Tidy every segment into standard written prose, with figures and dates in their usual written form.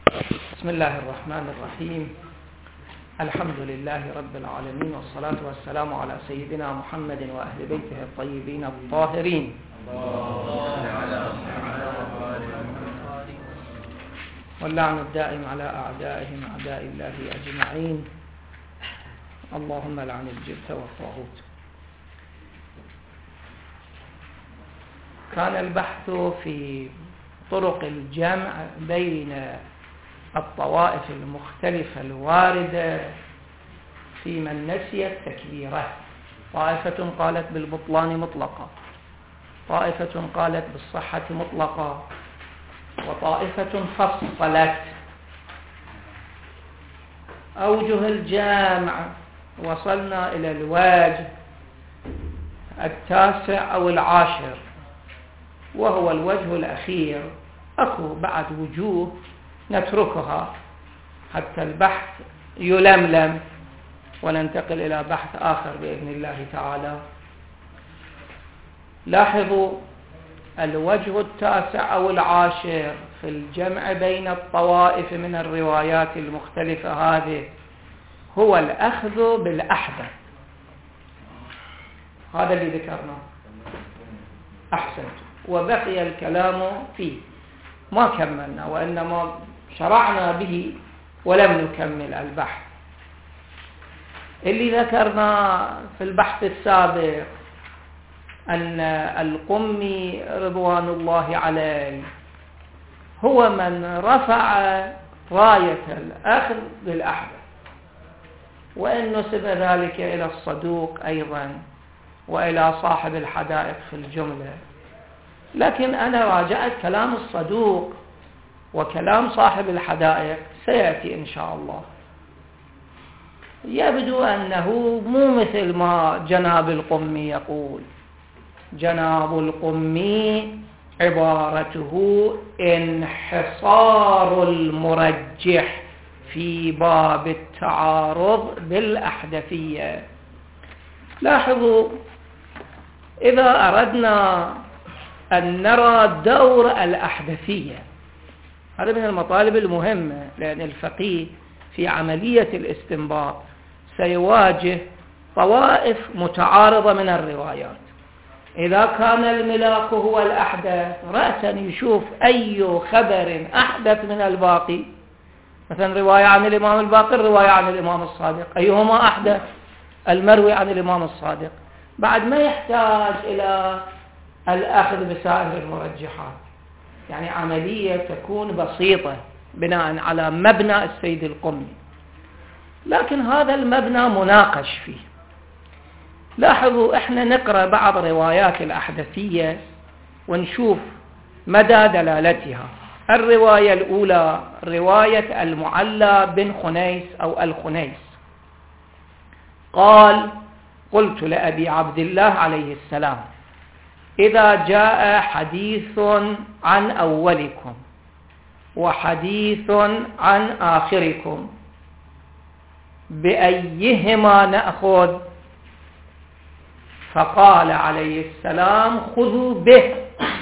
بسم الله الرحمن الرحيم. الحمد لله رب العالمين، والصلاة والسلام على سيدنا محمد وأهل بيته الطيبين الطاهرين. واللعن الدائم على أعدائهم أعداء الله أجمعين. اللهم لعن الجبت والطاغوت. كان البحث في طرق الجمع بين الطوائف المختلفة الواردة في من نسي التكبيرة. طائفة قالت بالبطلان مطلقة، طائفة قالت بالصحة مطلقة، وطائفة فصلت. أوجه الجمع وصلنا إلى الوجه التاسع أو العاشر، وهو الوجه الأخير. أكو بعد وجوه نتركها حتى البحث يلملم وننتقل إلى بحث آخر بإذن الله تعالى. لاحظوا الوجه التاسع أو العاشر في الجمع بين الطوائف من الروايات المختلفة هذه هو الأخذ بالأحدث. هذا اللي ذكرناه. أحسنت. وبقي الكلام فيه، ما كملنا وإنما شرعنا به ولم نكمل البحث. اللي ذكرنا في البحث السابق أن القمي رضوان الله عليه هو من رفع راية الأخذ بالأحدث، وإن نسب ذلك إلى الصدوق أيضا وإلى صاحب الحدائق في الجملة. لكن أنا راجعت كلام الصدوق وكلام صاحب الحدائق سيأتي إن شاء الله. يبدو أنه مو مثل ما جناب القمي يقول. جناب القمي عبارته انحصار المرجح في باب التعارض بالأحدثية. لاحظوا، إذا أردنا أن نرى دور الأحدثية، هذا من المطالب المهمة، لأن الفقيه في عملية الاستنباط سيواجه طوائف متعارضة من الروايات. إذا كان الملاك هو الأحدث رأسا يشوف أي خبر أحدث من الباقي، مثلا رواية عن الإمام الباقر، رواية عن الإمام الصادق، أيهما أحدث؟ المروي عن الإمام الصادق. بعد ما يحتاج إلى الأخذ بسائر المرجحات، يعني عملية تكون بسيطة بناء على مبنى السيد القمي. لكن هذا المبنى مناقش فيه. لاحظوا، احنا نقرأ بعض روايات الأحدثية ونشوف مدى دلالتها. الرواية الأولى رواية المعلى بن خنيس أو الخنيس، قال: قلت لأبي عبد الله عليه السلام: إذا جاء حديث عن أولكم وحديث عن آخركم بأيهما نأخذ؟ فقال عليه السلام: خذوا به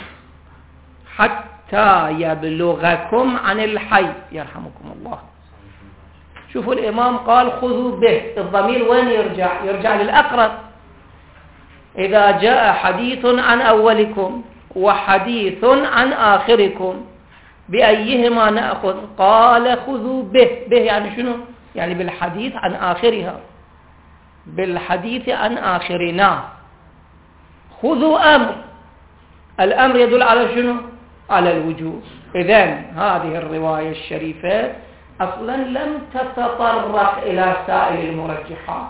حتى يبلغكم عن الحي يرحمكم الله. شوفوا، الإمام قال خذوا به، الضمير وين يرجع؟ يرجع للأقرب. إذا جاء حديث عن أولكم وحديث عن آخركم بأيهما نأخذ؟ قال خذوا به. به يعني شنو؟ يعني بالحديث عن آخرها، بالحديث عن آخرنا. خذوا أمر، الأمر يدل على شنو؟ على الوجوب. إذن هذه الرواية الشريفة أصلا لم تتطرق إلى سائر المرجحات،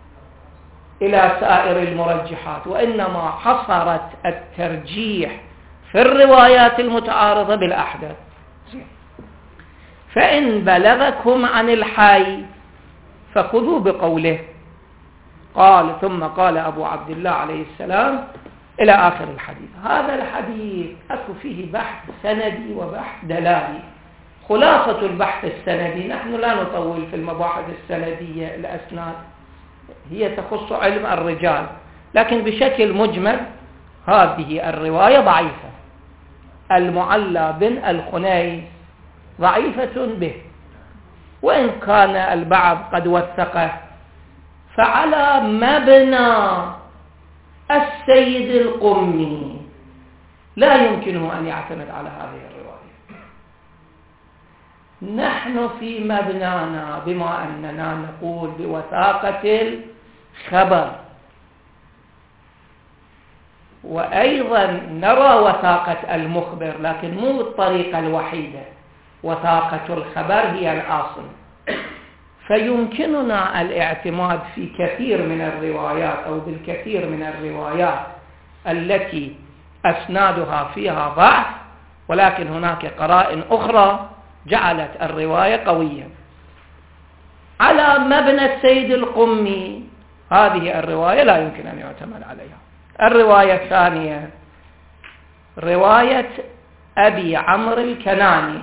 وإنما حصرت الترجيح في الروايات المتعارضة بالأحداث. فإن بلغكم عن الحي فخذوا بقوله. قال: ثم قال أبو عبد الله عليه السلام إلى آخر الحديث. هذا الحديث أكو فيه بحث سندي وبحث دلالي. خلاصة البحث السندي، نحن لا نطول في المباحث السندية، الأسناد هي تخص علم الرجال، لكن بشكل مجمل هذه الرواية ضعيفة. المعلى بن الخنيس ضعيفة به، وإن كان البعض قد وثقه فعلى مبنى السيد القمي لا يمكنه أن يعتمد على هذه الرواية. نحن في مبنانا بما أننا نقول بوثاقة الخبر، وأيضا نرى وثاقة المخبر، لكن مو بالطريقة الوحيدة، وثاقة الخبر هي الأصل، فيمكننا الاعتماد في كثير من الروايات أو بالكثير من الروايات التي أسنادها فيها ضعف، ولكن هناك قرائن أخرى جعلت الرواية قوية. على مبنى السيد القمي هذه الرواية لا يمكن أن يعتمد عليها. الرواية الثانية رواية أبي عمرو الكناني،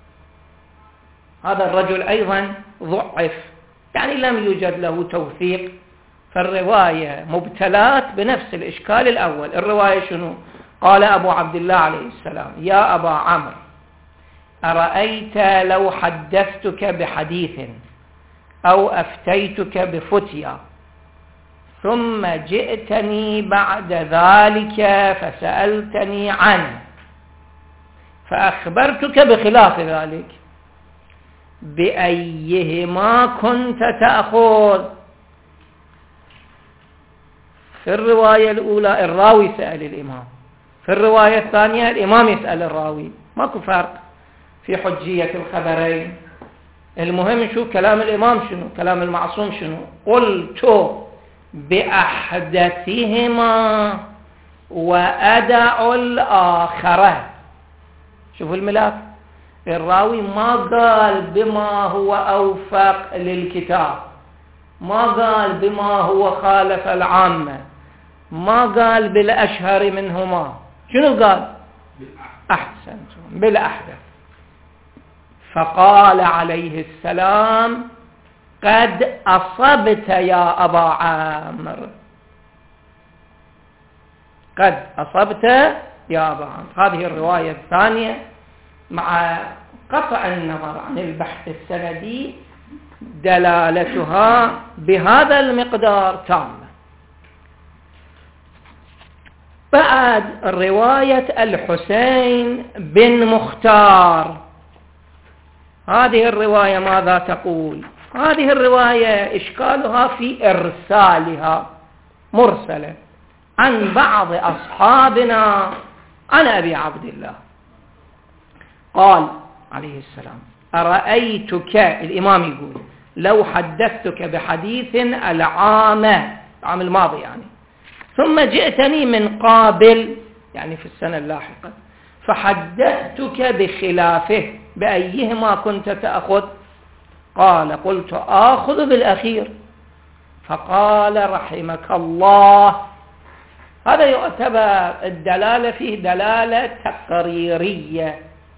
هذا الرجل أيضا ضعف، يعني لم يوجد له توثيق، فالرواية مبتلات بنفس الإشكال الأول. الرواية شنو؟ قال أبو عبد الله عليه السلام: يا أبا عمرو، أرأيت لو حدثتك بحديث أو أفتيتك بفتيا ثم جئتني بعد ذلك فسألتني عنه فأخبرتك بخلاف ذلك، بأيهما كنت تأخذ؟ في الرواية الأولى الراوي سأل الإمام، في الرواية الثانية الإمام يسأل الراوي، ماكو فرق في حجية الخبرين. المهم شو كلام الإمام، شنو كلام المعصوم، شنو؟ قلت بأحدثهما وأدع الآخرة. شوفوا الملاك، الراوي ما قال بما هو أوفق للكتاب، ما قال بما هو خالف العامة، ما قال بالأشهر منهما، شنو قال؟ أحسنتم، بالأحدث. فقال عليه السلام: قد أصبت يا أبا عامر، قد أصبت يا أبا عامر. هذه الرواية الثانية مع قطع النظر عن البحث السندي دلالتها بهذا المقدار تامة. بعد رواية الحسين بن مختار، هذه الرواية ماذا تقول؟ هذه الرواية إشكالها في إرسالها، مرسلة عن بعض أصحابنا عن أبي عبد الله. قال عليه السلام: أرأيتك، الإمام يقول، لو حدثتك بحديث العام الماضي يعني، ثم جئتني من قابل يعني في السنة اللاحقة فحدثتك بخلافه، بأيهما كنت تأخذ؟ قال: قلت آخذ بالأخير. فقال: رحمك الله. هذا يعتبر الدلالة فيه دلالة تقريرية.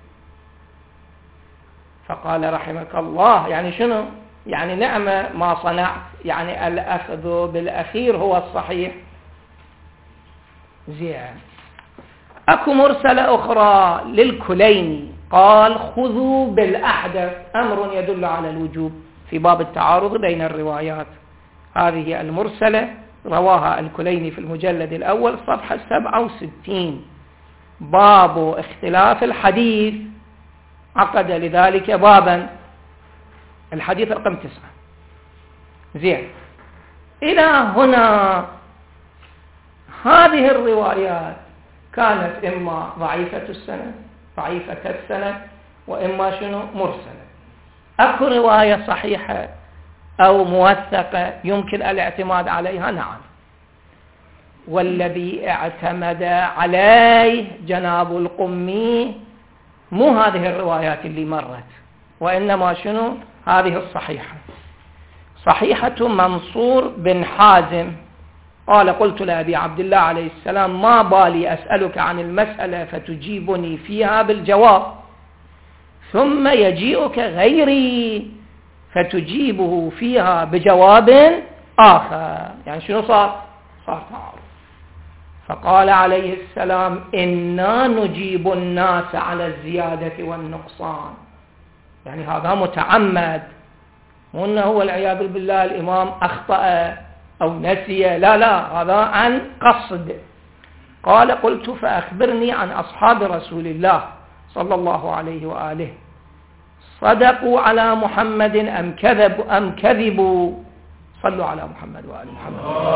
فقال: رحمك الله يعني شنو؟ يعني نعم ما صنعت، يعني الأخذ بالأخير هو الصحيح. زين. أكو مرسلة أخرى للكليني، قال: خذوا بالأحدث، أمر يدل على الوجوب في باب التعارض بين الروايات. هذه المرسلة رواها الكليني في المجلد الأول صفحة 67، باب اختلاف الحديث، عقد لذلك بابا، الحديث رقم 9. زين. إلى هنا هذه الروايات كانت إما ضعيفة السند، وإما شنو؟ مرسلة. أكو رواية صحيحة أو موثقة يمكن الاعتماد عليها؟ نعم. والذي اعتمد عليه جناب القمي مو هذه الروايات اللي مرت، وإنما شنو؟ هذه الصحيحة، صحيحة منصور بن حازم. قال: قلت لأبي عبد الله عليه السلام: ما بالي أسألك عن المسألة فتجيبني فيها بالجواب، ثم يجيئك غيري فتجيبه فيها بجواب آخر. يعني شنو صار تعارض. فقال عليه السلام: إنا نجيب الناس على الزيادة والنقصان. يعني هذا متعمد، مو أنه هو العياذ بالله الإمام أخطأ أو نسي، لا هذا عن قصد. قال قلت فأخبرني عن أصحاب رسول الله صلى الله عليه وآله، صدقوا على محمد أم كذبوا؟ صلوا على محمد وآل محمد.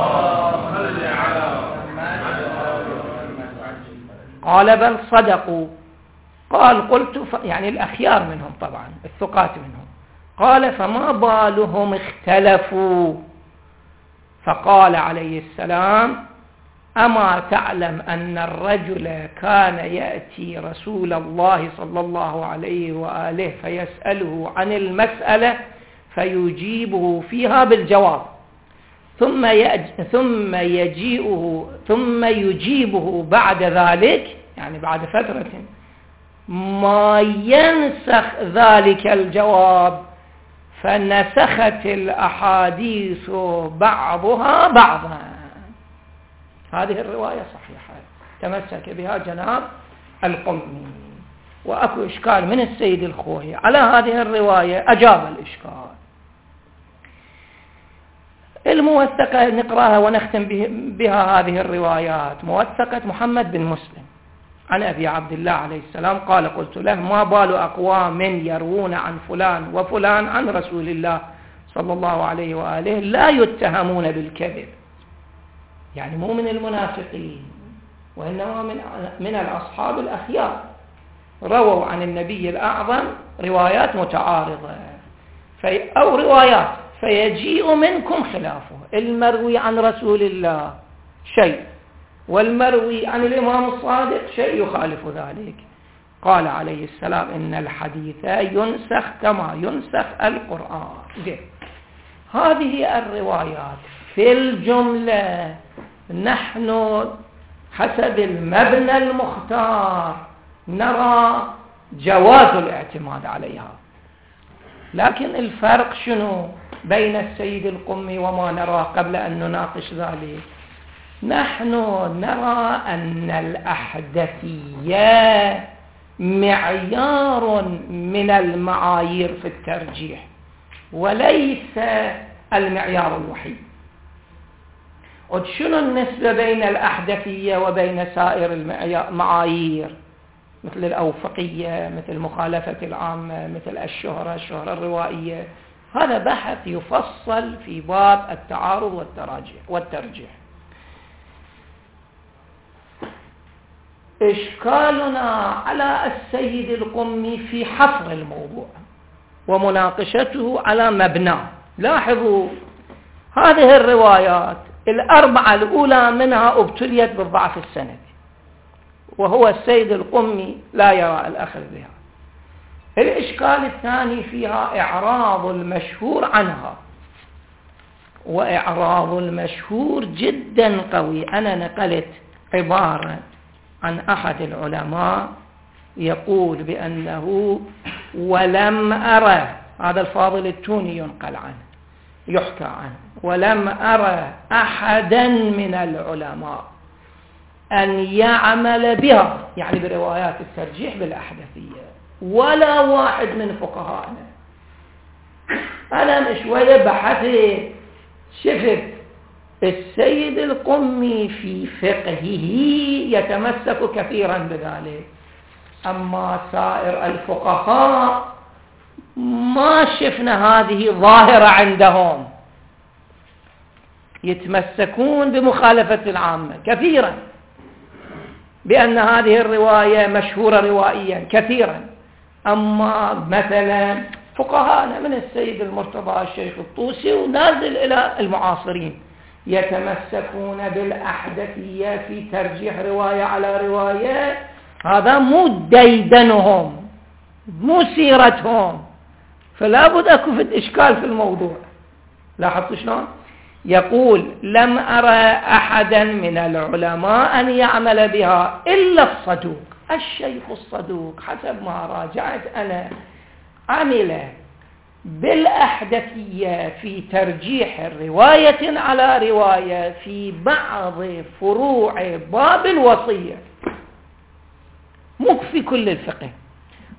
قال بل صدقوا. قال قلت يعني الأخيار منهم طبعا، الثقات منهم. قال فما بالهم اختلفوا؟ فقال عليه السلام أما تعلم أن الرجل كان يأتي رسول الله صلى الله عليه وآله فيسأله عن المسألة فيجيبه فيها بالجواب، ثم يجيبه بعد ذلك، يعني بعد فترة، ما ينسخ ذلك الجواب، فنسخت الأحاديث بعضها بعضا. هذه الرواية صحيحة تمسك بها جناب القمي، وأكو إشكال من السيد الخوئي على هذه الرواية، أجاب الإشكال. الموثقة نقرأها ونختم بها هذه الروايات. موثقة محمد بن مسلم عن أبي عبد الله عليه السلام قال قلت له ما بال أقوام يروون عن فلان وفلان عن رسول الله صلى الله عليه وآله لا يتهمون بالكذب، يعني مو من المنافقين وإنما من الأصحاب الأخيار، رووا عن النبي الأعظم روايات متعارضة أو روايات فيجيء منكم خلافه، المروي عن رسول الله شيء والمروي عن الإمام الصادق شيء يخالف ذلك. قال عليه السلام إن الحديث ينسخ كما ينسخ القرآن. هذه الروايات في الجملة نحن حسب المبنى المختار نرى جواز الاعتماد عليها، لكن الفرق شنو بين السيد القمي وما نرى قبل أن نناقش ذلك؟ نحن نرى أن الأحدثية معيار من المعايير في الترجيح وليس المعيار الوحيد. وشنو النسبة بين الأحدثية وبين سائر المعايير مثل الأوفقية، مثل مخالفة العامة، مثل الشهرة الروائية؟ هذا بحث يفصل في باب التعارض والترجيح. إشكالنا على السيد القمي في حصر الموضوع ومناقشته على مبناه. لاحظوا هذه الروايات الأربعة الأولى منها ابتليت بالضعف السندي، وهو السيد القمي لا يرى الأخذ بها. الإشكال الثاني فيها إعراض المشهور عنها، وإعراض المشهور جدا قوي. أنا نقلت عبارة عن أحد العلماء يقول بأنه ولم أرى، هذا الفاضل التوني ينقل عنه يحكى عنه، ولم أرى أحدا من العلماء أن يعمل بها، يعني بروايات الترجيح بالأحدثية، ولا واحد من فقهائنا. أنا شوية بحثت شفت السيد القمي في فقهه يتمسك كثيرا بذلك، أما سائر الفقهاء ما شفنا هذه ظاهرة عندهم، يتمسكون بمخالفة العامة كثيرا، بأن هذه الرواية مشهورة روائيا كثيرا. أما مثلا فقهاءنا من السيد المرتضى الشيخ الطوسي ونازل إلى المعاصرين يتمسكون بالأحدثية في ترجيح رواية على رواية. هذا مو ديدنهم، مو سيرتهم، فلا بد أكو في إشكال في الموضوع. لاحظت شلون؟ يقول لم أرى أحدا من العلماء أن يعمل بها إلا الصدوق، الشيخ الصدوق حسب ما راجعت أنا عمل بالأحدثية في ترجيح رواية على رواية في بعض فروع باب الوصية، مو في كل الفقه.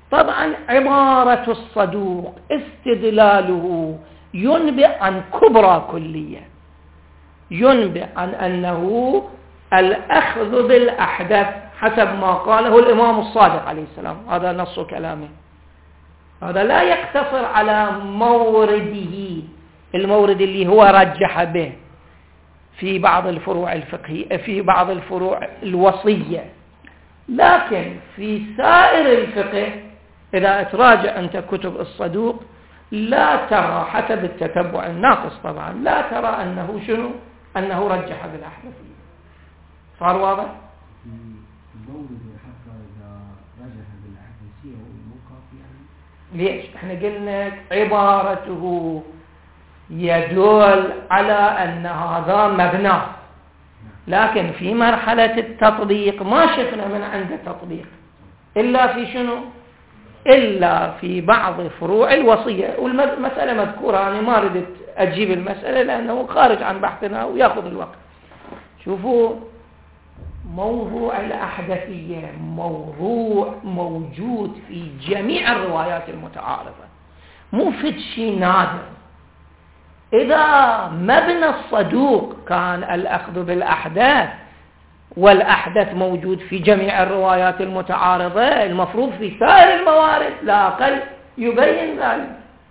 طبعا عبارة الصدوق استدلاله ينبئ عن كبرى كلية، ينبئ عن أنه الأخذ بالأحدث حسب ما قاله الإمام الصادق عليه السلام، هذا نص كلامه. هذا لا يقتصر على مورده، المورد اللي هو رجح به في بعض الفروع الفقهية، في بعض الفروع الوصية، لكن في سائر الفقه إذا تراجع أنت كتب الصدوق لا ترى، حسب التتبع الناقص طبعا، لا ترى أنه شنو، أنه رجح بالأحدثية. صار واضح؟ المورد حتى إذا رجح بالأحدثية والموقف يعني ليش؟ احنا قلنا عبارته يدل على أن هذا مبنى، لكن في مرحلة التطبيق ما شفنا من عنده تطبيق إلا في شنو؟ إلا في بعض فروع الوصية، والمسألة مذكورة. أنا ما ردت أجيب المسألة لأنه خارج عن بحثنا ويأخذ الوقت. شوفوا، موضوع الأحدثية موضوع موجود في جميع الروايات المتعارضة، مو فد شيء نادر. إذا مبنى الصدوق كان الأخذ بالأحداث والأحدث موجود في جميع الروايات المتعارضة، المفروض في سائر الموارد لا أقل يبين ذلك.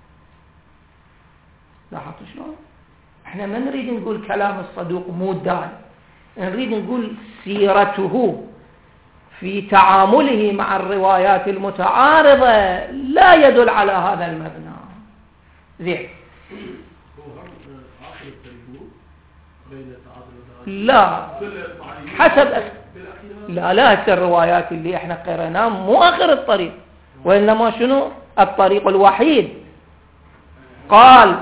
لاحظتوا شلون؟ احنا ما نريد نقول كلام الصدوق مو دال، نريد نقول سيرته في تعامله مع الروايات المتعارضة لا يدل على هذا المبنى. زين، لا حسب لا الروايات اللي احنا قرأناها مو آخر الطريق، وإنما شنو الطريق الوحيد. قال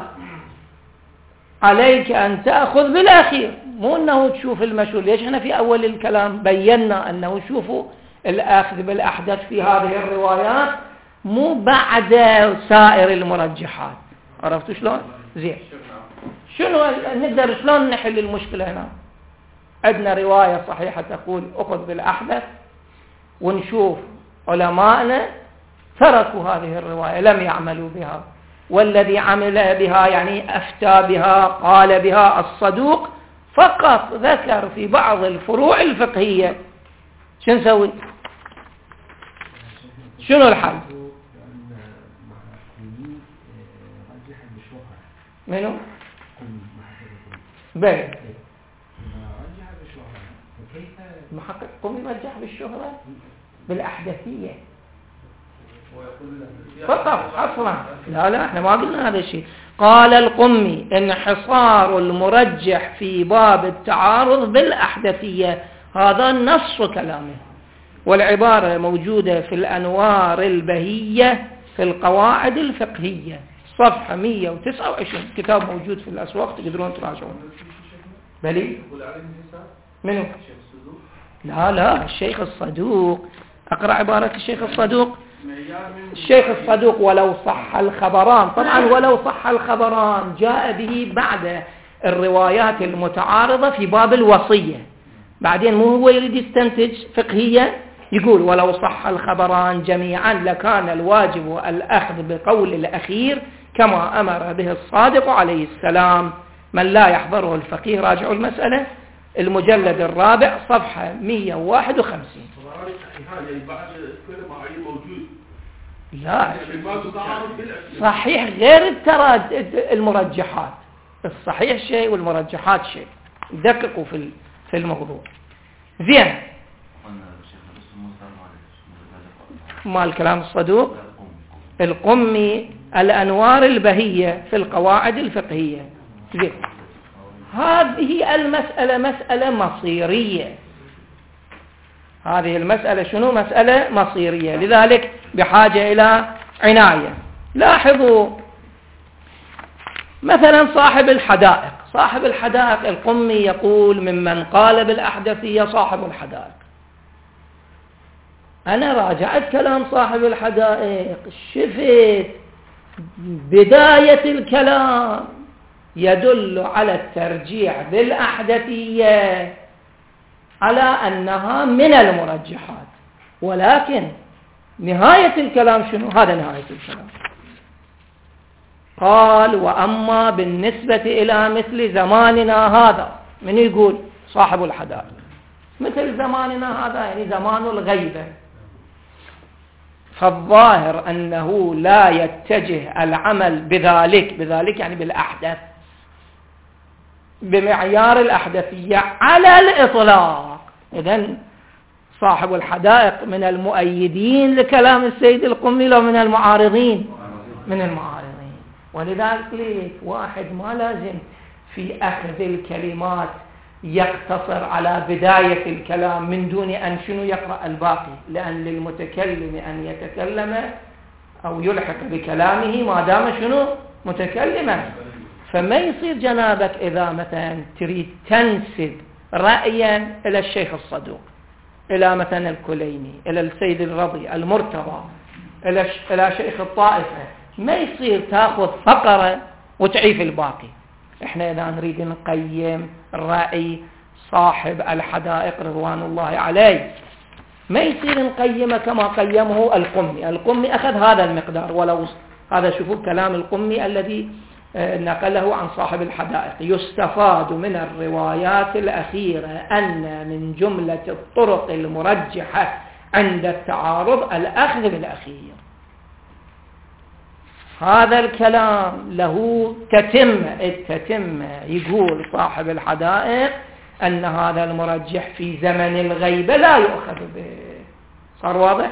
عليك أن تأخذ بالأخير، مو أنه تشوف المشهور. ليش احنا في أول الكلام بينا أنه شوفوا الأخذ بالأحدث في هذه الروايات مو بعد سائر المرجحات. عرفتوا شلون؟ زين، شنو نقدر شلون نحل المشكلة هنا؟ عندنا رواية صحيحة تقول أخذ بالأحدث، ونشوف علماءنا تركوا هذه الرواية، لم يعملوا بها، والذي عمل بها يعني أفتى بها قال بها الصدوق فقط ذكر في بعض الفروع الفقهية. شو نسوي؟ شنو الحل؟ منو؟ بل محقق قومي مرجح بالشهرة بالأحدثية فقط أصلا. لا احنا ما قلنا هذا الشيء. قال القمي انحصار المرجح في باب التعارض بالأحدثية، هذا نص كلامه، والعبارة موجودة في الأنوار البهية في القواعد الفقهية صفحة 129، كتاب موجود في الأسواق تقدرون تراجعون. بلي منو؟ لا الشيخ الصدوق. أقرأ عبارة الشيخ الصدوق. الشيخ الصدوق ولو صح الخبران، طبعا ولو صح الخبران جاء به بعد الروايات المتعارضة في باب الوصية، بعدين مو هو يريد يستنتج فقهية، يقول ولو صح الخبران جميعا لكان الواجب الأخذ بقول الأخير كما أمر به الصادق عليه السلام. من لا يحضره الفقيه راجعوا المسألة، المجلد الرابع صفحة 151. لا صحيح غير المرجحات، الصحيح شيء والمرجحات شيء، دققوا في الموضوع. زين، ما الكلام الصدوق القمي الأنوار البهية في القواعد الفقهية. زين، هذه المسألة مسألة مصيرية، هذه المسألة شنو؟ مسألة مصيرية، لذلك بحاجة إلى عناية. لاحظوا مثلا صاحب الحدائق القمي يقول ممن قال بالأحدثية صاحب الحدائق. أنا راجعت كلام صاحب الحدائق، شفت بداية الكلام يدل على الترجيح بالأحدثية على أنها من المرجحات، ولكن نهاية الكلام شنو؟ هذا نهاية الكلام. قال وأما بالنسبة إلى مثل زماننا هذا، من يقول؟ صاحب الحدائق. مثل زماننا هذا يعني زمان الغيبة، فالظاهر أنه لا يتجه العمل بذلك يعني بالأحدث بمعيار الأحدثية على الإطلاق. إذن صاحب الحدائق من المؤيدين لكلام السيد القمي لو من المعارضين؟ من المعارضين. ولذلك واحد ما لازم في أخذ الكلمات يقتصر على بداية الكلام من دون أن شنو يقرأ الباقي، لأن للمتكلم أن يتكلم أو يلحق بكلامه ما دام شنو متكلما. فما يصير جنابك إذا مثلا تريد تنسب رأيا إلى الشيخ الصدوق، إلى مثلا الكليني، إلى السيد الرضي المرتضى، إلى شيخ الطائفة، ما يصير تأخذ فقرة وتعيف الباقي. إحنا إذا نريد نقيم رأي صاحب الحدائق رضوان الله عليه ما يصير نقيمه كما قيمه القمي. القمي أخذ هذا المقدار، ولو هذا شوفوا كلام القمي الذي نقله عن صاحب الحدائق: يستفاد من الروايات الأخيرة أن من جملة الطرق المرجحة عند التعارض الأخذ بالأخير. هذا الكلام له تتمة. يقول صاحب الحدائق أن هذا المرجح في زمن الغيبة لا يؤخذ به. صار واضح؟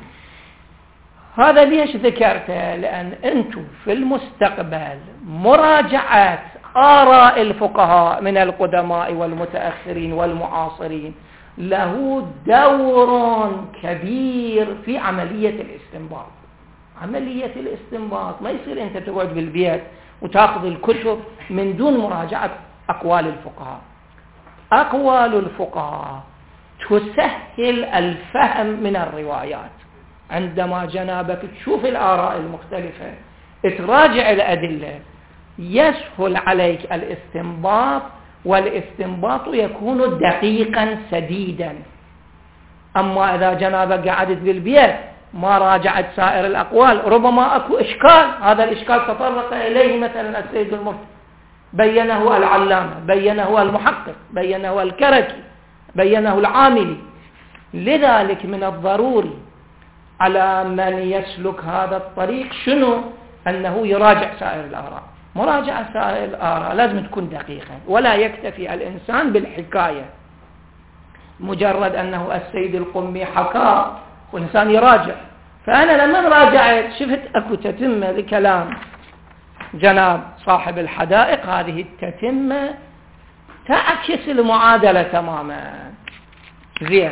هذا ليش ذكرته؟ لأن أنتم في المستقبل مراجعة آراء الفقهاء من القدماء والمتأخرين والمعاصرين له دور كبير في عملية الاستنباط. عملية الاستنباط ما يصير أنت تقعد بالبيت وتأخذ الكتب من دون مراجعة أقوال الفقهاء. أقوال الفقهاء تسهل الفهم من الروايات. عندما جنابك تشوف الآراء المختلفة تراجع الأدلة يسهل عليك الاستنباط، والاستنباط يكون دقيقا سديدا. أما إذا جنابك قعدت بالبيت ما راجعت سائر الأقوال ربما أكو إشكال. هذا الإشكال تطرق إليه مثلا السيد المفتي، بينه العلامة، بينه المحقق، بينه الكركي، بينه العاملي. لذلك من الضروري على من يسلك هذا الطريق شنو؟ أنه يراجع سائر الآراء. مراجعة سائر الآراء لازم تكون دقيقة، ولا يكتفي الإنسان بالحكاية مجرد أنه السيد القمي حكى والإنسان يراجع. فأنا لما راجعت شفت أكو تتمة لكلام جناب صاحب الحدائق. هذه التتمة تعكس المعادلة تماما. زين،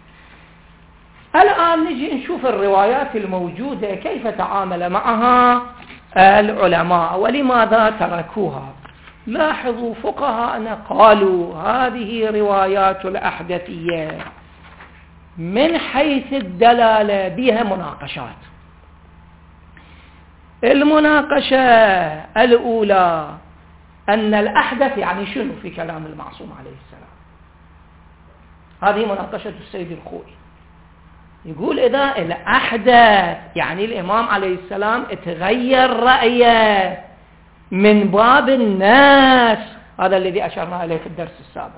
الآن نجي نشوف الروايات الموجودة كيف تعامل معها العلماء ولماذا تركوها. لاحظوا فقهاءنا قالوا هذه روايات الأحدثية من حيث الدلالة بها مناقشات. المناقشة الأولى أن الأحدث يعني شنو في كلام المعصوم عليه السلام. هذه مناقشة السيد الخوئي. يقول إذا الأحدث يعني الإمام عليه السلام تغير رأيه من باب الناس، هذا الذي أشرنا إليه في الدرس السابق.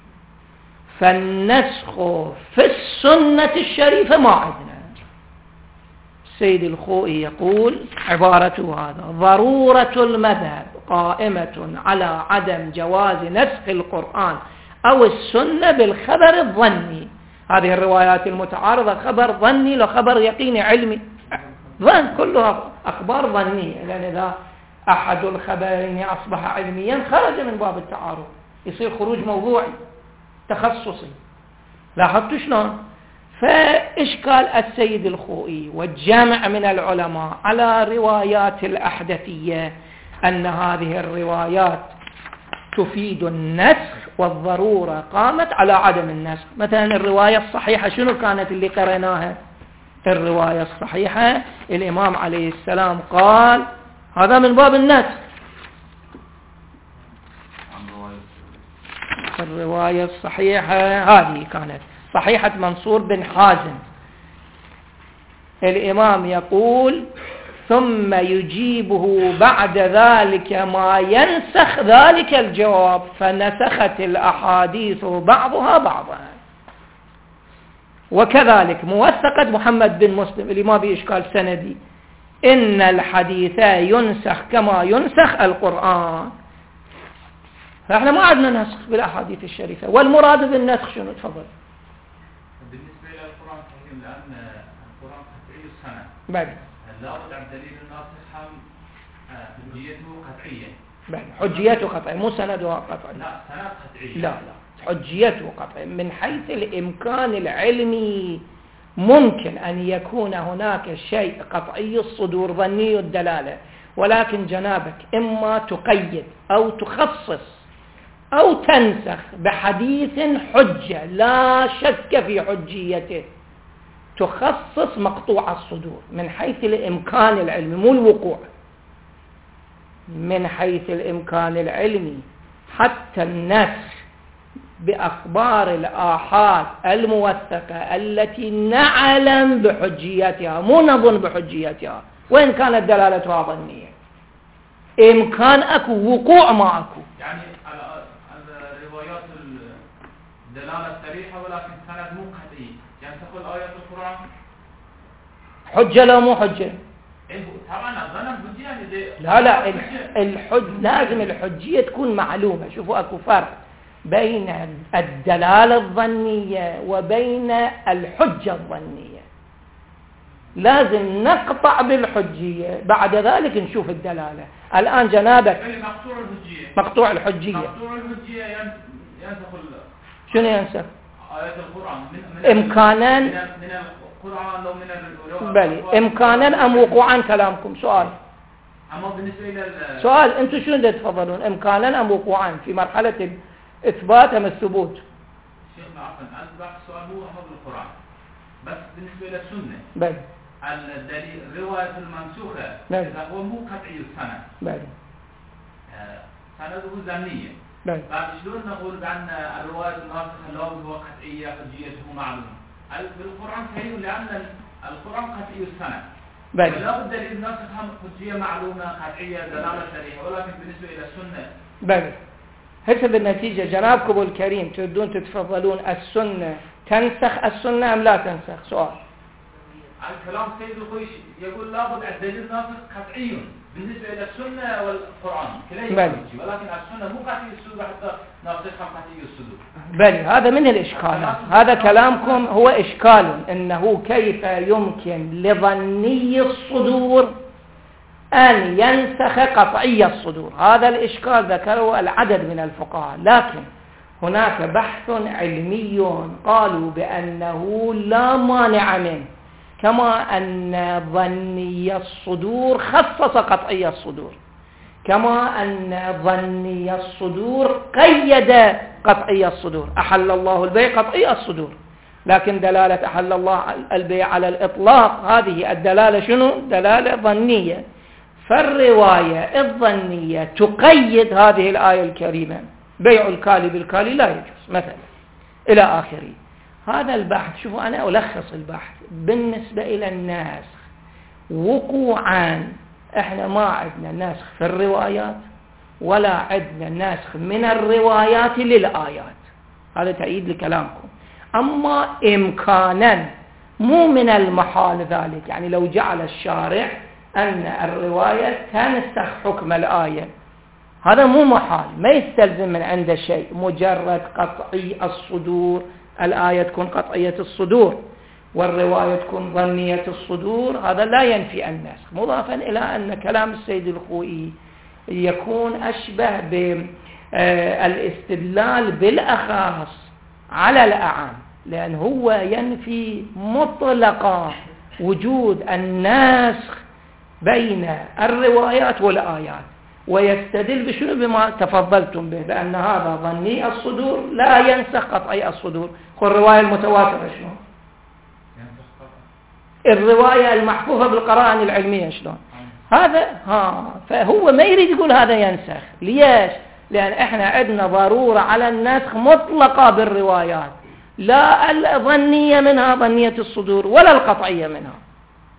فالنسخ في السنة الشريفة ما عندنا. السيد الخوئي يقول عبارته هذا: ضرورة المذهب قائمة على عدم جواز نسخ القرآن أو السنة بالخبر الظني. هذه الروايات المتعارضة خبر ظني لخبر يقيني علمي. ظن كلها أخبار ظنية، لأن إذا أحد الخبرين أصبح علميا خرج من باب التعارض، يصير خروج موضوعي تخصصي. لاحظتوا شلون؟ فإشكال السيد الخوئي والجامع من العلماء على روايات الأحدثية أن هذه الروايات تفيد النسخ والضرورة قامت على عدم النسخ. مثلا الرواية الصحيحة شنو كانت اللي قرأناها؟ الرواية الصحيحة الإمام عليه السلام قال هذا من باب النسخ. الرواية الصحيحة هذه كانت صحيحة منصور بن حازم الإمام يقول ثم يجيبه بعد ذلك ما ينسخ ذلك الجواب، فنسخت الأحاديث بعضها بعضا. وكذلك موثقة محمد بن مسلم اللي ما بإشكال سندي، إن الحديث ينسخ كما ينسخ القرآن. فإحنا ما عندنا نسخ بالأحاديث الشريفة. والمراد بالنسخ شنو؟ تفضل. بالنسبة إلى القرآن الكريم لأن القرآن قطعي السنة، بعد لابد عن دليل الناسخ حجيته قطعية. بعد حجيته قطعية مو سندها قطعي. لا سند قطعية. لا حجيته قطعي من حيث الإمكان العلمي. ممكن أن يكون هناك شيء قطعي الصدور ظني الدلالة، ولكن جنابك إما تقيد أو تخصص أو تنسخ بحديث حجة لا شك في حجيته، تخصص مقطوع الصدور من حيث الإمكان العلمي مو الوقوع، من حيث الإمكان العلمي. حتى النسخ بأخبار الآحاد الموثقة التي نعلم بحجيتها مو نظن بحجيتها، وإن كانت دلالتها ظنية، إمكان أكو وقوع ما أكو. يعني الروايات الدلالة الصريحة ولكن سند مو قطعي، يعني تقول آيات القرآن حجة لا مو حجة. طبعا الظن حجة يعني لا لازم الحجية تكون معلومة. شوفوا أكو فرق بين الدلالة الظنية وبين الحجة الظنية. لازم نقطع بالحجية، بعد ذلك نشوف الدلالة. الآن جنابك مقطوع الحجية ينسخ شنو ينسخ؟ آيات القرآن إمكانا من القرآن لو من الروايات. بلي إمكانا أم وقوعا؟ كلامكم سؤال. أما بالنسبة إلى سؤال أنتم شنو تفضلون، إمكانا أم وقوعا في مرحلة إثبات أم الثبوت؟ شيخنا عفوا أصبح السؤال هو حول القرآن، بس بالنسبة إلى السنة بلي الدليل الرواية المنسوخة إذا هو مو قطعي السنة، بلي سنده ظنية، بلي بعد شلون نقول بأن الرواية الناسخة لابد هو قطعية حجيته معلومة؟ بالقرآن صحيح لأن القرآن قطعي السنة، ولا بد دليل الناسخ حجية معلومة قطعية دلالة صريحة، ولكن بالنسبة إلى السنة بلي. هسه بالنتيجة جنابكم الكريم تردون تتفضلون السنة تنسخ السنة أم لا تنسخ؟ سؤال. الكلام سيد الخويش يقول لابد الدليل الناسخ قطعي بالنسبة إلى السنة والقرآن كليهما، ولكن السنة مو قطعي الصدور حتى ناسخها قطعي الصدور. بلي هذا من الإشكالات. هذا كلامكم هو إشكال، إنه كيف يمكن لظني الصدور أن ينسخ قطعي الصدور. هذا الإشكال ذكره العدد من الفقهاء، لكن هناك بحث علمي قالوا بأنه لا مانع منه، كما أن ظني الصدور خصص قطعي الصدور، كما أن ظني الصدور قيد قطعي الصدور. أحل الله البيع قطعي الصدور، لكن دلالة أحل الله البيع على الإطلاق هذه الدلالة شنو؟ دلالة ظنية. فالرواية الظنية تقيد هذه الآية الكريمة، بيع الكالي بالكالي لا يجوز مثلا إلى آخره. هذا البحث، شوفوا أنا ألخص البحث بالنسبة إلى الناسخ وقوعا. إحنا ما عندنا ناسخ في الروايات ولا عندنا ناسخ من الروايات للآيات، هذا تأييد لكلامكم. أما إمكانا مو من المحال ذلك، يعني لو جعل الشارع أن الرواية تنسخ حكم الآية، هذا مو محال، ما يستلزم من عنده شيء، مجرد قطعي الصدور. الآية تكون قطعية الصدور والرواية تكون ظنية الصدور، هذا لا ينفي النسخ. مضافا إلى أن كلام السيد الخوئي يكون أشبه بالاستدلال بالأخص على الأعام، لأن هو ينفي مطلقا وجود النسخ بين الروايات والآيات، ويستدل بشنو؟ بما تفضلتم به، بأن هذا ظني الصدور لا ينسخ قطعي الصدور. والرواية المتواترة شنو؟ الرواية المحفوفة بالقرائن العلمية شلون؟ هذا فهو ما يريد يقول هذا ينسخ. ليش؟ لأن احنا عندنا ضرورة على النسخ مطلقة بالروايات، لا الظنية منها ظنية الصدور ولا القطعية منها.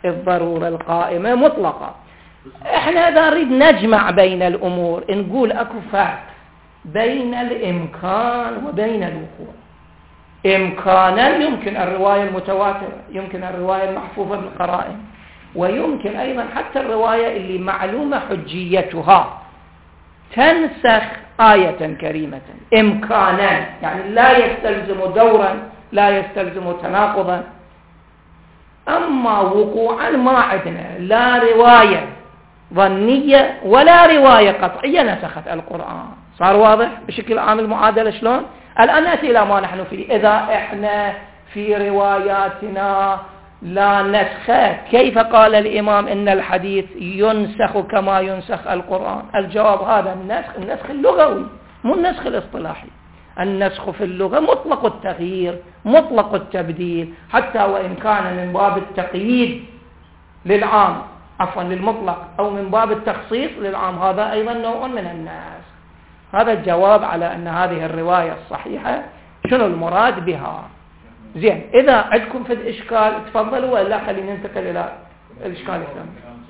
الضرورة القائمة مطلقة. احنا اذا نريد نجمع بين الامور نقول اكو فرق بين الامكان وبين الوقوع. امكانا يمكن الرواية المتواترة، يمكن الرواية المحفوظة بالقرائن، ويمكن ايضا حتى الرواية اللي معلومة حجيتها تنسخ آية كريمة امكانا، يعني لا يستلزم دورا، لا يستلزم تناقضا. اما وقوعا ما عندنا لا رواية ظنية ولا رواية قطعية نسخت القرآن. صار واضح بشكل عام المعادلة شلون؟ الآن نأتي إلى ما نحن فيه. إذا إحنا في رواياتنا لا نسخ، كيف قال الإمام إن الحديث ينسخ كما ينسخ القرآن؟ الجواب هذا النسخ اللغوي مو النسخ الاصطلاحي. النسخ في اللغة مطلق التغيير، مطلق التبديل، حتى وإن كان من باب التقييد للعام، عفوا للمطلق، أو من باب التخصيص للعام، هذا أيضا نوع من النسخ. هذا الجواب على أن هذه الرواية الصحيحة شنو المراد بها. زين، إذا عندكم في الإشكال تفضلوا، ولا خلينا ننتقل إلى الإشكال الثاني.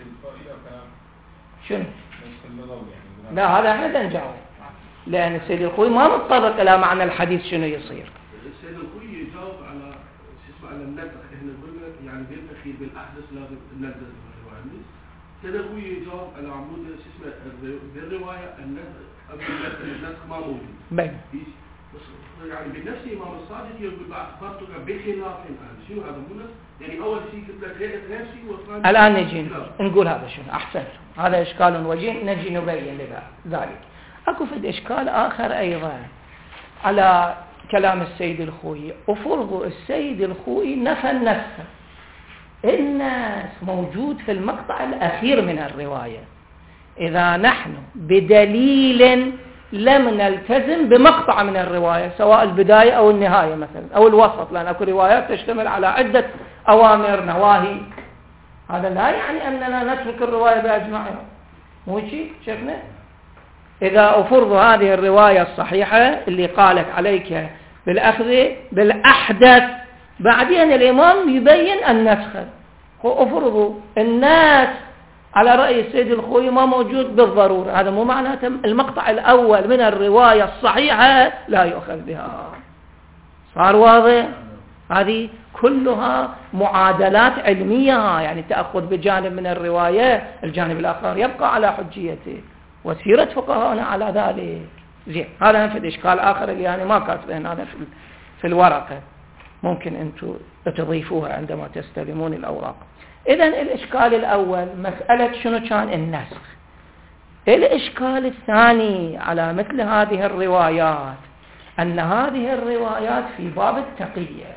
شنو؟ لا هذا احنا نجاوب، لأن السيد الخوي ما متطرق إلى معنى الحديث شنو يصير. السيد الخوي يجاوب على على النسخ. احنا قلنا يعني بينتخي بالأحدث لازم ننزل الرواية. السيد الخوي يجاوب على عمود بالرواية النسخ ما موجود. بين. يعني بنفس الإمام الصادق يقول اعتقدتك بخلاف الآن. شنو هذا مو يعني أول شيء قلت لك غير نفسي والثاني. الآن نجي نقول هذا شنو أحسن. هذا إشكال وجيه نجي نبين ذلك. أكو في إشكال آخر أيضا على كلام السيد الخوي. وفرض السيد الخوي نفى النسخ. الناس موجود في المقطع الأخير من الرواية. إذا نحن بدليل لم نلتزم بمقطع من الرواية، سواء البداية أو النهاية مثلا أو الوسط، لأن أكو روايات تشتمل على عدة أوامر نواهي، هذا لا يعني أننا نترك الرواية بأجمعها. مو شيء شفنا. إذا أفرض هذه الرواية الصحيحة اللي قالت عليك بالأخذ بالأحدث، بعدين الإمام يبين النسخ. أفرض الناس على رأي السيد الخوي ما موجود بالضرورة، هذا مو معناته المقطع الأول من الرواية الصحيحة لا يؤخذ بها. صار واضح؟ هذه كلها معادلات علمية، يعني تأخذ بجانب من الرواية، الجانب الآخر يبقى على حجيته، وسيرة فقهاءنا على ذلك. زين، هذا في إشكال آخر اللي يعني ما كاتبين هذا في الورقة، ممكن أنتم تضيفوها عندما تستلمون الأوراق. إذن الإشكال الأول مسألة شنو كان النسخ. الإشكال الثاني على مثل هذه الروايات أن هذه الروايات في باب التقية.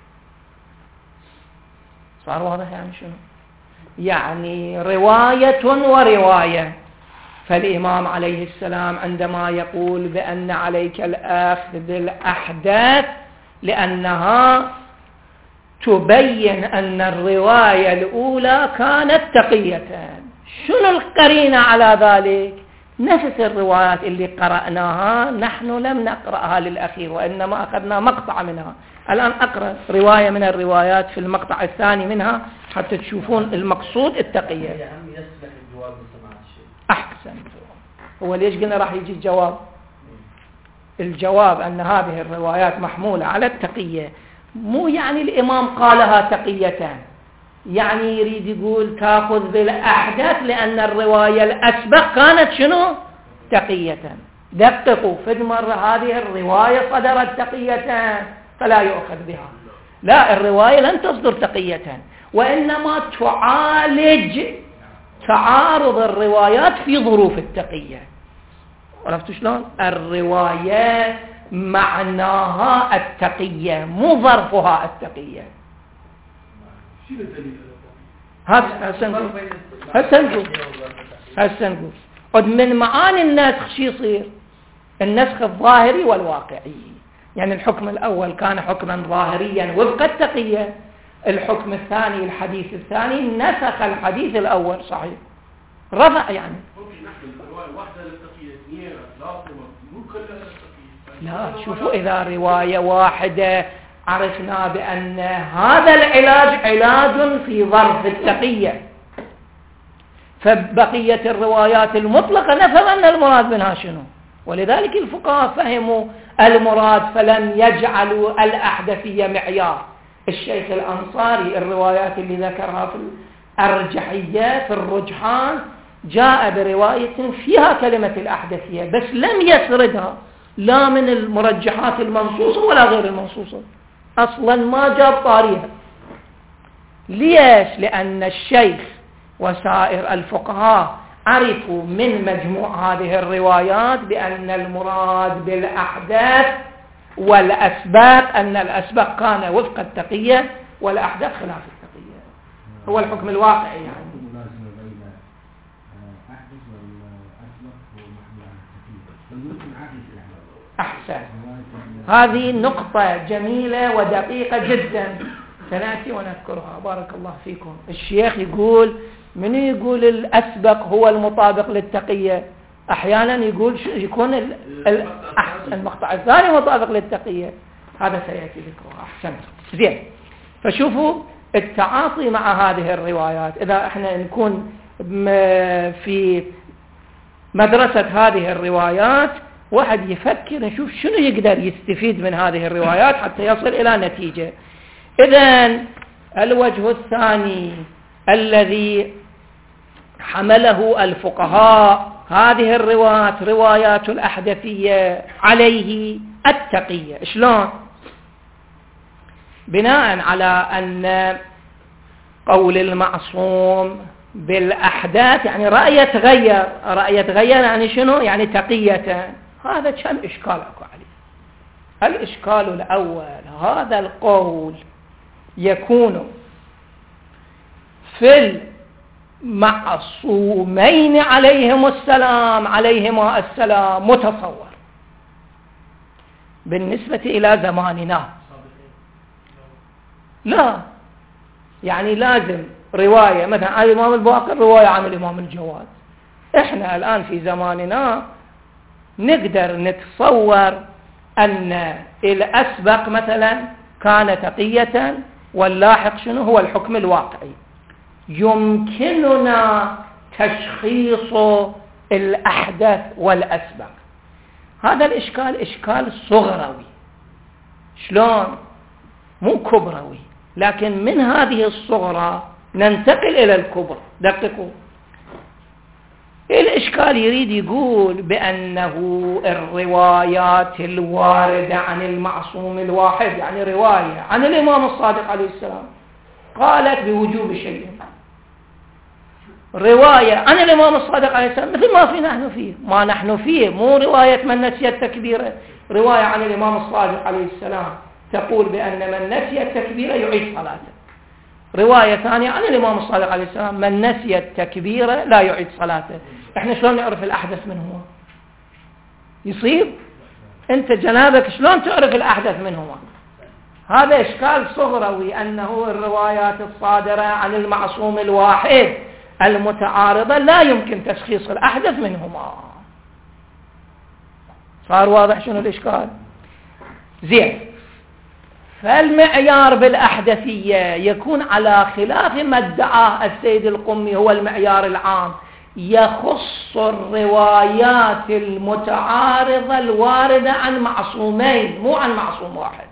صار واضح يعني شنو؟ يعني رواية ورواية. فالإمام عليه السلام عندما يقول بأن عليك الأخذ بالأحداث لأنها تبين أن الرواية الأولى كانت تقية، شنو القرينة على ذلك؟ نفس الروايات اللي قرأناها نحن لم نقرأها للأخير، وإنما أخذنا مقطع منها. الآن أقرأ رواية من الروايات في المقطع الثاني منها حتى تشوفون المقصود التقية. أحسن. هو ليش قلنا راح يجي الجواب أن هذه الروايات محمولة على التقية. مو يعني الإمام قالها تقية، يعني يريد يقول تأخذ بالأحداث لأن الرواية الأسبق كانت شنو؟ تقية. دققوا، فد مرة هذه الرواية صدرت تقية فلا يؤخذ بها. لا، الرواية لن تصدر تقية، وإنما تعالج تعارض الروايات في ظروف التقية. عرفتوا شلون؟ الرواية معناها التقية مو ظرفها التقية. هسه نقول قد من معاني النسخ شي يصير النسخ الظاهري والواقعي. يعني الحكم الأول كان حكما ظاهريا وفق التقية، الحكم الثاني الحديث الثاني نسخ الحديث الأول. صحيح، رفع يعني. لا، شوفوا إذا رواية واحدة عرفنا بأن هذا العلاج علاج في ظرف التقية، فبقية الروايات المطلقة نفهم أن المراد منها شنو، ولذلك الفقهاء فهموا المراد فلم يجعلوا الأحدثية معيار. الشيخ الأنصاري الروايات اللي ذكرها في الأرجحية في الرجحان جاء برواية فيها كلمة الأحدثية بس لم يسردها لا من المرجحات المنصوصة ولا غير المنصوصة، أصلا ما جاب طاريها. ليش؟ لأن الشيخ وسائر الفقهاء عرفوا من مجموع هذه الروايات بأن المراد بالأحداث والأسباق أن الأسباق كان وفق التقية والأحداث خلاف التقية، هو الحكم الواقعي يعني. أحسن، هذه نقطة جميلة ودقيقة جدا سنأتي ونذكرها. بارك الله فيكم. الشيخ يقول من يقول الأسبق هو المطابق للتقية، أحيانا يقول يكون المقطع الثاني مطابق للتقية، هذا سيأتي ذكره. أحسن، زين. فشوفوا التعاطي مع هذه الروايات، إذا احنا نكون في مدرسة هذه الروايات واحد يفكر نشوف شنو يقدر يستفيد من هذه الروايات حتى يصل إلى نتيجة. إذن الوجه الثاني الذي حمله الفقهاء هذه الروايات روايات الأحدثية عليه التقية. شلون؟ بناء على أن قول المعصوم بالأحداث يعني رأي يتغير، رأي يتغير يعني شنو؟ يعني تقية. هذا كم إشكال أكو عليه. الإشكال الأول، هذا القول يكون في المعصومين عليهما السلام متصور بالنسبة إلى زماننا؟ لا، يعني لازم رواية مثلا عن الإمام الباقر رواية عن الإمام الجواد. إحنا الآن في زماننا نقدر نتصور أن الأسبق مثلا كان تقية واللاحق شنو هو الحكم الواقعي. يمكننا تشخيص الأحدث والأسبق. هذا الإشكال إشكال صغروي. شلون؟ مو كبروي، لكن من هذه الصغرى ننتقل إلى الكبر. دققوا، الإشكال يريد يقول بأنه الروايات الواردة عن المعصوم الواحد، يعني رواية عن الإمام الصادق عليه السلام قالت بوجوب شيء، رواية عن الإمام الصادق عليه السلام مثل ما في نحن فيه، ما نحن فيه مو رواية من نسي التكبير، رواية عن الإمام الصادق عليه السلام تقول بأن من نسي التكبير يعيد صلاته. رواية ثانية عن الإمام الصادق عليه السلام من نسي التكبير لا يعيد صلاته. احنا شلون نعرف الأحدث من هو؟ يصيب انت جنابك شلون تعرف الأحدث من هو؟ هذا إشكال صغروي، أنه الروايات الصادرة عن المعصوم الواحد المتعارضة لا يمكن تشخيص الأحدث منهما. صار واضح شنو الإشكال؟ زين. فالمعيار بالأحدثية يكون على خلاف ما ادعاه السيد القمي هو المعيار العام، يخص الروايات المتعارضة الواردة عن معصومين مو عن معصوم واحد.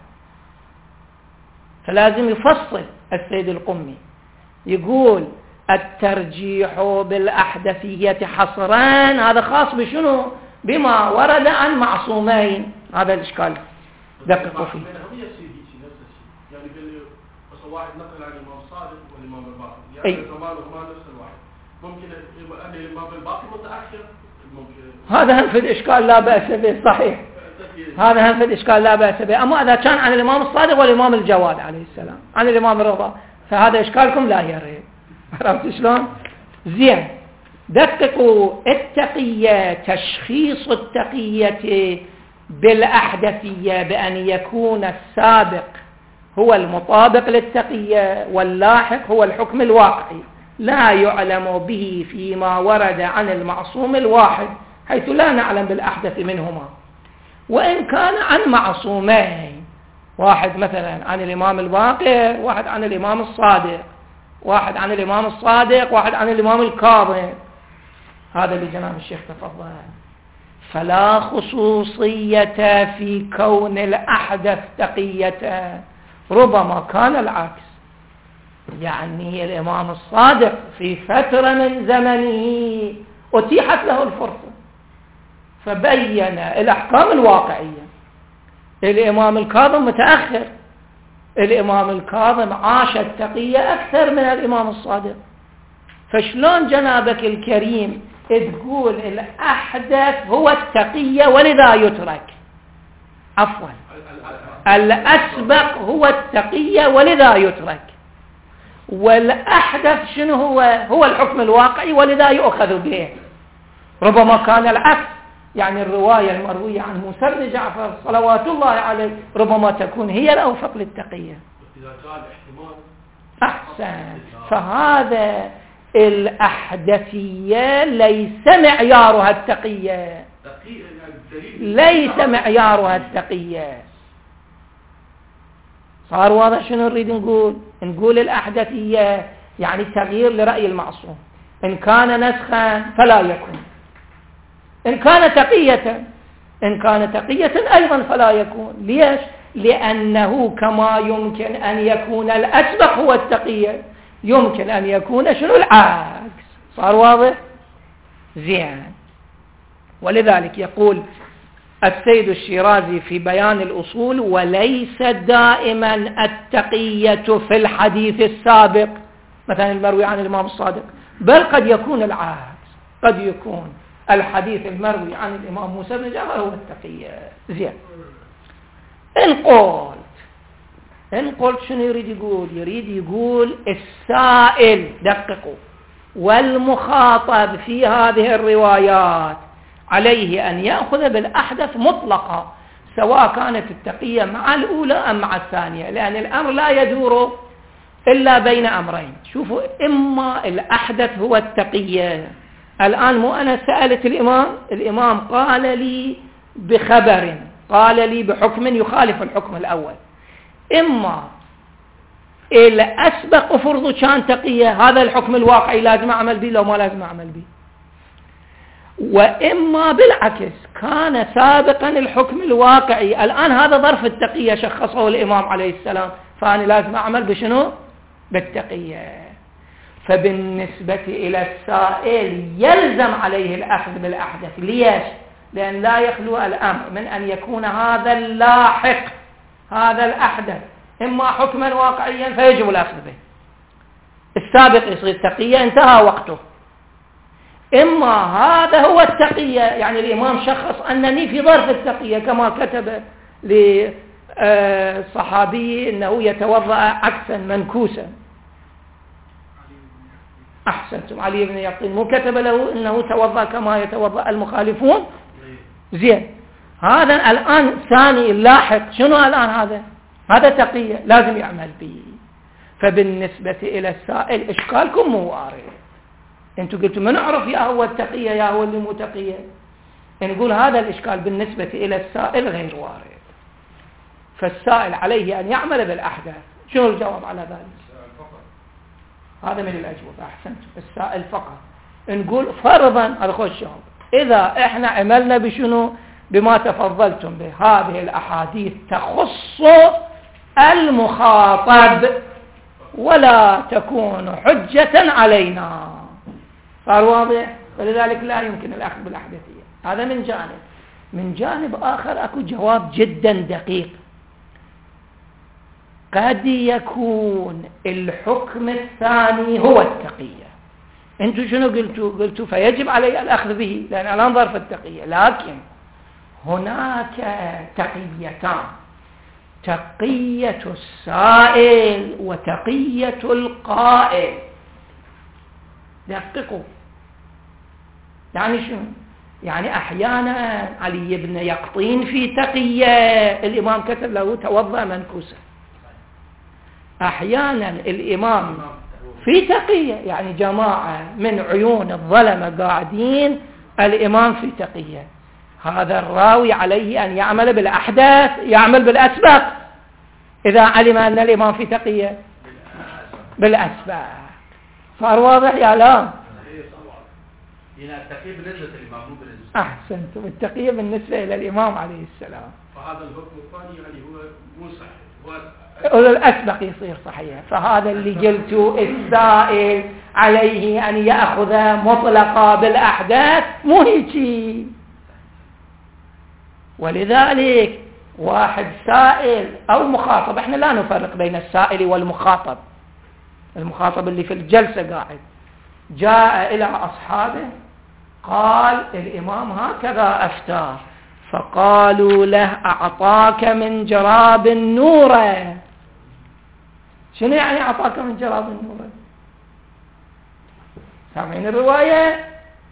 فلازم يفصل السيد القمي، يقول الترجيح بالأحدثية حصران هذا خاص بشنو؟ بما ورد عن معصومين. هذا الإشكال دققوا فيه. يعني قال واحد نقل عن الإمام الصادق والإمام الباقر، يعني زمانهما نفس الواحد، ممكن يبقى أن الإمام الباقر متأخر، ممكن هذا هم في الإشكال لا بأس به. صحيح، هذا هم في الإشكال لا بأس به. أما إذا كان عن الإمام الصادق والإمام الجواد عليه السلام عن الإمام الرضا فهذا إشكالكم لا يريد. عرفت شلون؟ زين. دققوا التقية، تشخيص التقية بالأحدثية بأن يكون السابق هو المطابق للتقية واللاحق هو الحكم الواقعي، لا يعلم به فيما ورد عن المعصوم الواحد حيث لا نعلم بالأحدث منهما، وإن كان عن معصومين واحد مثلا عن الإمام الباقر، واحد عن الإمام الصادق، واحد عن الإمام الصادق، واحد عن الإمام الكاظم. هذا اللي جناب الشيخ تفضل. فلا خصوصية في كون الأحدث تقية، ربما كان العكس، يعني الإمام الصادق في فترة من زمنه أتيحت له الفرصة فبين الأحكام الواقعية. الإمام الكاظم متأخر، الإمام الكاظم عاش التقية أكثر من الإمام الصادق. فشلون جنابك الكريم تقول الأحدث هو التقية ولذا يترك؟ عفوا، الأسبق هو التقية ولذا يترك، والأحدث شنو هو الحكم الواقعي ولذا يؤخذ به. ربما كان العكس، يعني الرواية المروية عن موسى بن جعفر صلوات الله عليه ربما تكون هي الأوفق للتقية. أحسن. فهذا الأحدثية ليس معيارها التقية، ليس معيارها التقية. صار واضح شنو نريد نقول الأحدثية يعني تغيير لرأي المعصوم. إن كان نسخا فلا يكون، إن كان تقية أيضا فلا يكون. ليش؟ لأنه كما يمكن أن يكون الأسبق هو التقية يمكن أن يكون شنو العكس. صار واضح؟ زين. ولذلك يقول السيد الشيرازي في بيان الأصول: وليس دائما التقية في الحديث السابق مثلا المروي عن الإمام الصادق، بل قد يكون العكس، قد يكون الحديث المروي عن الإمام موسى بن جعفر هو التقية. زين. إن قلت شنو يريد يقول السائل، دققوا، والمخاطب في هذه الروايات عليه أن يأخذ بالأحدث مطلقا، سواء كانت التقية مع الأولى أم مع الثانية، لأن الأمر لا يدور إلا بين أمرين. شوفوا، إما الأحدث هو التقية. الآن مو أنا سألت الإمام قال لي بخبر، قال لي بحكم يخالف الحكم الأول. إما الأسبق فرض كان تقية، هذا الحكم الواقعي لازم أعمل به لو ما لازم أعمل به، وإما بالعكس كان سابقا الحكم الواقعي، الآن هذا ظرف التقية شخصه الإمام عليه السلام، فأنا لازم أعمل بشنو؟ بالتقية. فبالنسبة إلى السائل يلزم عليه الأخذ بالأحدث. ليش؟ لأن لا يخلو الأمر من أن يكون هذا اللاحق، هذا الأحدث، إما حكما واقعيا فيجب الأخذ به، السابق يصير تقية انتهى وقته، إما هذا هو التقية، يعني الإمام شخص أنني في ظرف التقية كما كتب لصحابي أنه يتوضأ عكسا منكوسا. أحسنتم، علي بن يقطين مو كتب له أنه توضأ كما يتوضأ المخالفون؟ زين. هذا الآن ثاني اللاحق، شنو الآن هذا تقية لازم يعمل به. فبالنسبة إلى السائل إشكالكم مو وارد. أنتوا قلتوا ما نعرف يا هو التقية يا هو اللي مو تقية، نقول هذا الإشكال بالنسبة إلى السائل غير وارد. فالسائل عليه أن يعمل بالأحداث. شنو الجواب على ذلك؟ هذا من الأجوبة. أحسنتم، السائل فقط. نقول فرضا، هذا خوش جواب، إذا إحنا عملنا بشنو؟ بما تفضلتم به، هذه الأحاديث تخص المخاطب ولا تكون حجة علينا. صار واضح؟ فلذلك لا يمكن الأخذ بالأحدثية. هذا من جانب. من جانب آخر أكو جواب جدا دقيق. قد يكون الحكم الثاني هو التقية. انتوا شنو قلتوا فيجب علي الأخذ به لأن الآن ظرف التقية، لكن هناك تقيتان: تقية السائل وتقية القائل. دققوا، يعني شنو؟ يعني أحيانا علي بن يقطين في تقية، الإمام كتب له توضأ منكوسا. أحيانا الإمام في تقية، يعني جماعة من عيون الظلمة قاعدين، الإمام في تقية. هذا الراوي عليه أن يعمل بالأحداث، يعمل بالأسبق، إذا علم أن الإمام في تقية بالأسباب. صار واضح يا لا؟ هنا التقية بالنسبة للإمام مو بالنسبة. أحسنتم، التقية بالنسبة إلى الإمام عليه السلام. فهذا الحكم الثاني يعني هو مو صحيح. الأسبق يصير صحيح. فهذا اللي قلت السائل عليه أن يأخذ مطلقا بالأحداث مو هيجي. ولذلك واحد سائل أو مخاطب، احنا لا نفرق بين السائل والمخاطب. المخاطب اللي في الجلسة قاعد جاء إلى أصحابه قال الإمام هكذا أفتى، فقالوا له أعطاك من جراب النور. شنو يعني أعطاك من جراب النور؟ سامعين الرواية؟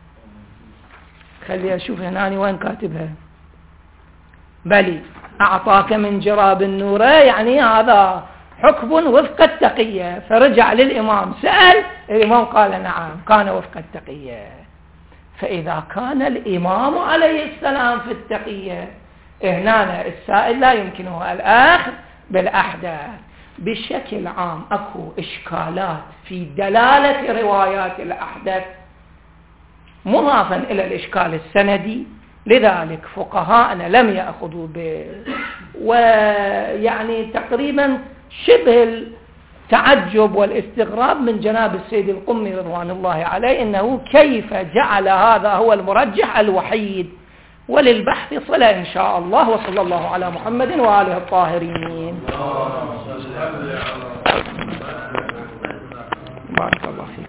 خلي أشوف هنا وين كاتبها. بلي أعطاك من جراب النور يعني هذا حكم وفق التقية. فرجع للإمام سأل، الإمام قال نعم كان وفق التقية. فإذا كان الإمام عليه السلام في التقية، هنا السائل لا يمكنه الأخذ بالأحداث. بشكل عام أكو إشكالات في دلالة روايات الأحداث مضافا إلى الإشكال السندي، لذلك فقهاءنا لم يأخذوا به. ويعني تقريبا شبه التعجب والاستغراب من جناب السيد القمي رضوان الله عليه إنه كيف جعل هذا هو المرجح الوحيد. وللبحث صلة إن شاء الله. وصلى الله على محمد وآله الطاهرين. بارك الله فيك.